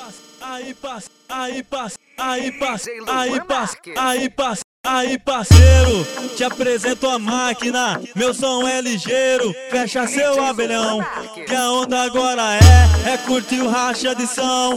Aí parceiro, te apresento a máquina, meu som é ligeiro, fecha seu abelhão, que a onda agora é curtir o racha de som,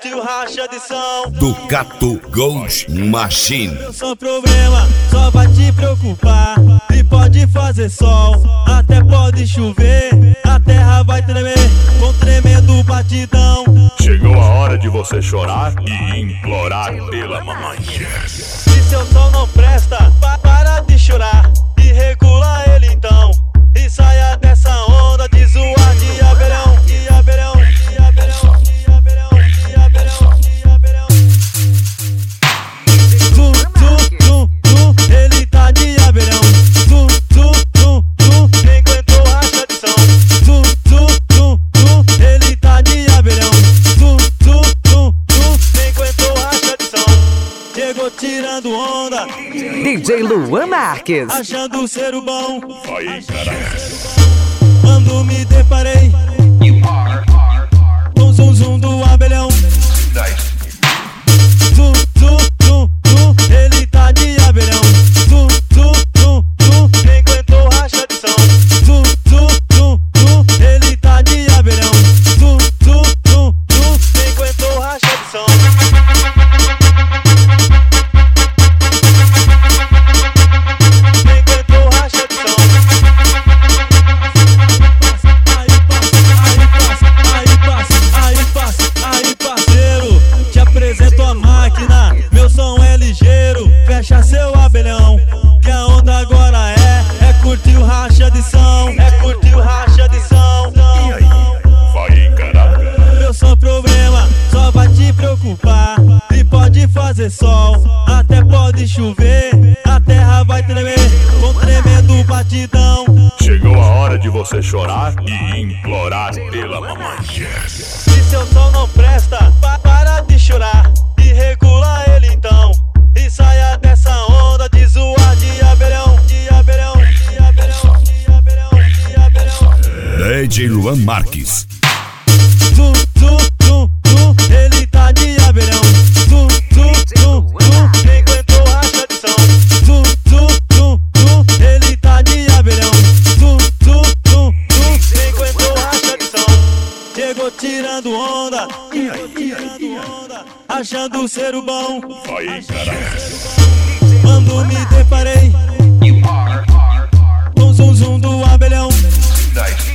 Ducato Ghost Machine. Meu som problema, só vai te preocupar, e pode fazer sol, até pode chover, a terra vai tremer, com tremendo batidão. Chegou a hora de você chorar e implorar pela mamãe. Se seu som não presta, para de chorar e regula ele então, e saia dessa onda de zoar de abelhão, de abelhão, de abelhão, de abelhão, de abelhão, de abelhão. Zum, zum, zum, zum, ele tá de abelhão. Zum, zum, zum, zum, quem aguentou racha de som. Zum, zum, zum, zum, ele tá de abelhão. Zum, zum, zum, zum, quem aguentou racha de som. Chegou tirando onda, DJ Luan Marques, achando ser o bom. Vai, caralho. Quando me deparei com o zum zum do abelhão. Zum, zum, zum, zum, ele tá de abelhão. Zum, zum, zum, zum, quem aguentou racha de som. Zum, zum, zum, zum, ele tá de abelhão. Zum, zum, zum, zum, quem aguentou racha de som. Meu som é ligeiro, fecha seu abelhão, que a onda agora é curtir o racha de som, Vai encarar. Meu som problema, só vai te preocupar, e pode fazer sol, até pode chover, a terra vai tremer, com tremendo batidão. Chegou a hora de você chorar e implorar pela mamãe. Se seu som não presta, para de chorar e regula ele então, e saia dessa onda de zoar de abelhão, de abelhão, de abelhão, de abelhão, de abelhão. DJ Luan Marques. Zum, zum, zum, zum, ele tá de abelhão. Zum, zum, zum, zum, quem aguentou racha de som. Zum, zum, zum, zum, ele tá de abelhão. Zum, zum, zum, zum, quem aguentou racha de som. Chegou tirando onda, achando ser o bom. Vai, caralho. Quando me deparei com o zum zum do abelhão.